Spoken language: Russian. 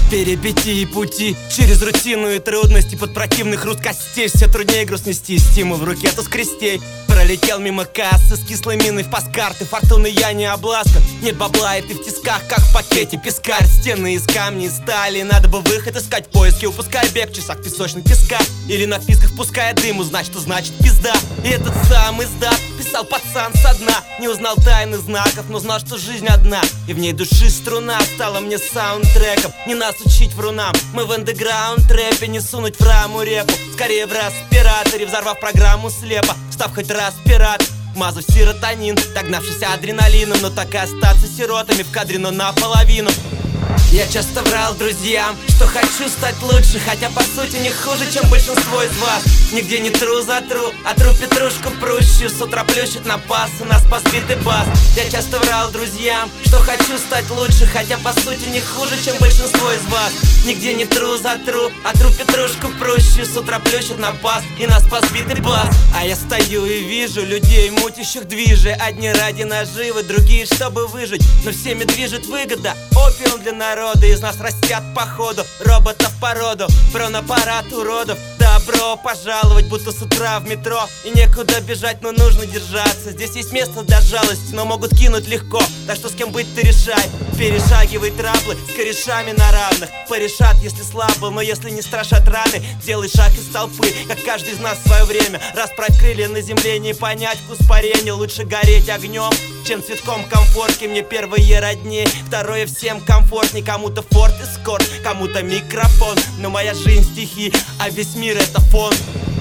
Перипетии пути через рутину и трудности, под противных рук костей все труднее груз нести. Стимул в руке, то с крестей. Пролетел мимо кассы с кислой миной в паскарты. Фортуны я не обласкан, нет бабла и ты в тисках, как в пакете пескарь. Стены из камней и стали, надо бы выход искать в поиске. Упускай бег в часах песочных песка или на вписках впуская дым. Узнать, что значит пизда. И этот самый сдат писал пацан со дна. Не узнал тайны знаков, но знал, что жизнь одна. И в ней души струна стала мне саундтреком. Не нас учить врунам, мы в андеграунд рэпе. Не сунуть в раму репу, скорее в респираторе, взорвав программу слепо, став хоть раз пират, мазав серотонин, догнавшийся адреналином. Но так и остаться сиротами в кадре, но наполовину. Я часто врал друзьям, что хочу стать лучше, хотя по сути не хуже, чем большинство из вас. Нигде не тру за тру, а тру петрушку прущую. С утра плющит на пас, у нас подбитый бас. Я часто врал друзьям, что хочу стать лучше, хотя по сути не хуже, чем большинство из вас. Нигде не тру за тру, а тру петрушку прущую. С утра плющит на пас, и нас подбитый бас. А я стою и вижу людей, мутящих движи. Одни ради наживы, другие чтобы выжить. Но всеми движет выгода, опиум для народа. Из нас растят походу роботов породу, бронаппарат уродов. Добро пожаловать, будто с утра в метро. И некуда бежать, но нужно держаться. Здесь есть место для жалости, но могут кинуть легко. Так что с кем быть ты решай. Перешагивай траблы с корешами на равных. Порешат, если слабо, но если не страшат раны. Делай шаг из толпы, как каждый из нас в свое время. Расправь крылья на земле, не понять вкус парения. Лучше гореть огнем, чем цветком комфортки. Мне первое роднее, второе всем комфортней. Кому-то форт и скорт, кому-то микрофон. Но моя жизнь стихи, а весь мир это фон.